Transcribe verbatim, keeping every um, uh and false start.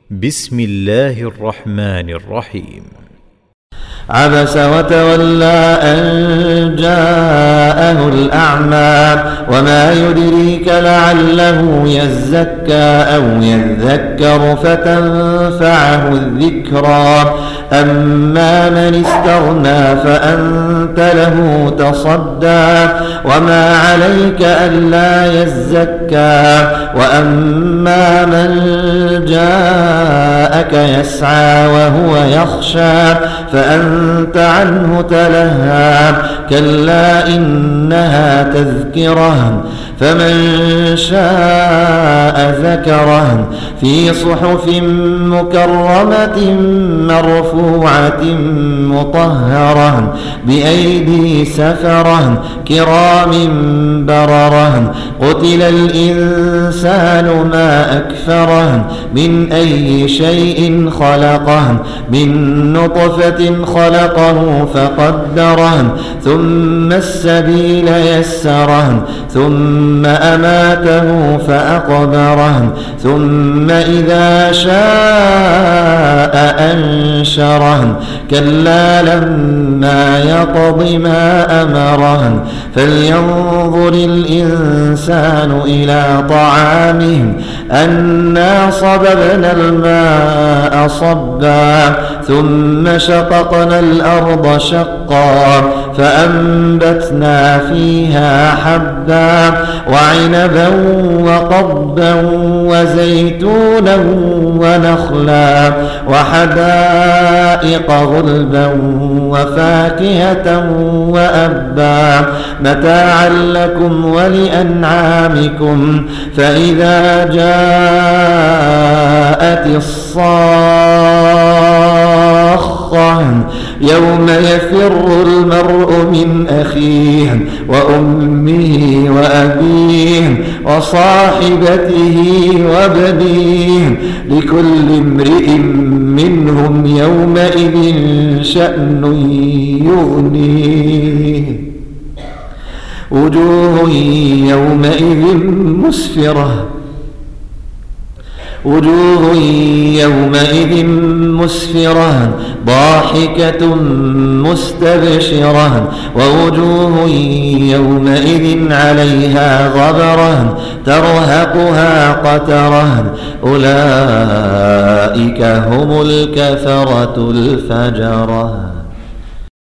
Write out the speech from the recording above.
بسم الله الرحمن الرحيم. عبس وتولى أن جاءه الأعمى وما يدريك لعله يزكى أو يذكر فتنفعه الذكرى أما من استغنى فأنت له تصدى وما عليك ألا يزكى وأما من جاءك يسعى وهو يخشى فأنت عنه تلهى كلا إنها تذكرة فمن شاء ذكره في صحف مكرمة مرفوعة مطهرة بأيدي سفرة كرام بررة قتل الإنسان ما أكفره من أي شيء خلقه من نطفة خلقه فقدره ثم السبيل يسره ثم أماته فأقبره ثم إذا شاء أنشره كلا لما يقض ما أمره فلينظر الإنسان إلى طعامه أنا صببنا الماء صبا ثم شققنا الأرض شقا فأنبتنا فيها حبا وعنبا وقضبا وزيتونا ونخلا وحدائق غلبا وفاكهة وأبا متاعا لكم ولأنعامكم فإذا جاءت الصاخة يوم يفر المرء من أخيه وأمه وأبيه وصاحبته وبنيه لكل امرئ منهم يومئذ شأن يغنيه وجوه يومئذ مسفرة وجوه يومئذ مسفرة ضاحكة مستبشرة ووجوه يومئذ عليها غبرة ترهقها قترة أولئك هم الكفرة الفجرة.